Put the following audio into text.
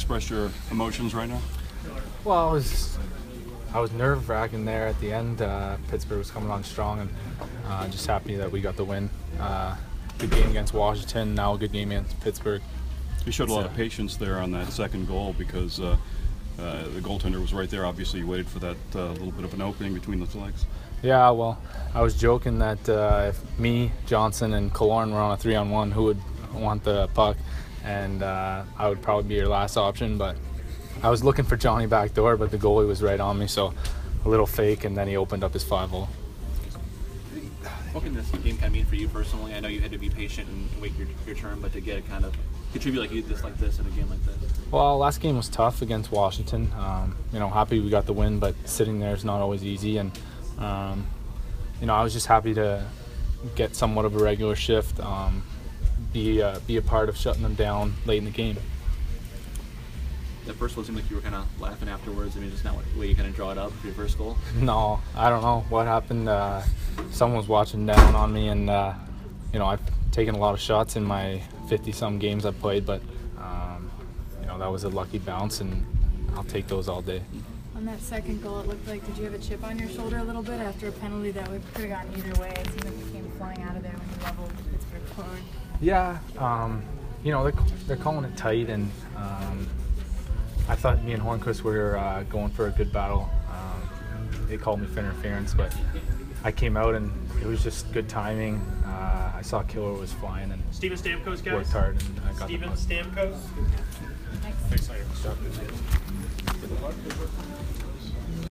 express your emotions right now? Well, I was nerve-wracking there at the end. Pittsburgh was coming on strong, and just happy that we got the win. Good game against Washington, now a good game against Pittsburgh. You showed a lot of patience there on that second goal because the goaltender was right there. Obviously, you waited for that little bit of an opening between the legs. Yeah, well, I was joking that if me, Johnson, and Killorn were on a 3-on-1, who would want the puck? And I would probably be your last option, but I was looking for Johnny back door, but the goalie was right on me, so a little fake, and then he opened up his 5-hole. What can this game kind of mean for you personally? I know you had to be patient and wait your turn, but to get it kind of contribute like this in a game like this? Well, last game was tough against Washington. Happy we got the win, but sitting there is not always easy, and I was just happy to get somewhat of a regular shift, be a part of shutting them down late in the game. The first one seemed like you were kind of laughing afterwards. I mean, just not the way you kind of draw it up for your first goal. No, I don't know what happened. Someone was watching down on me, and I've taken a lot of shots in my 50-some games I've played, but that was a lucky bounce, and I'll take those all day. On that second goal, it looked like, did you have a chip on your shoulder a little bit after a penalty that could have gone either way? It seemed like you came flying out of there when you leveled Pittsburgh forward. Yeah, they're calling it tight, and I thought me and Hornquist were going for a good battle. They called me for interference, but I came out and it was just good timing. I saw Killer was flying and Steven Stamkos, guys. Worked hard and I got Steven the Stamkos. Thanks. Thanks,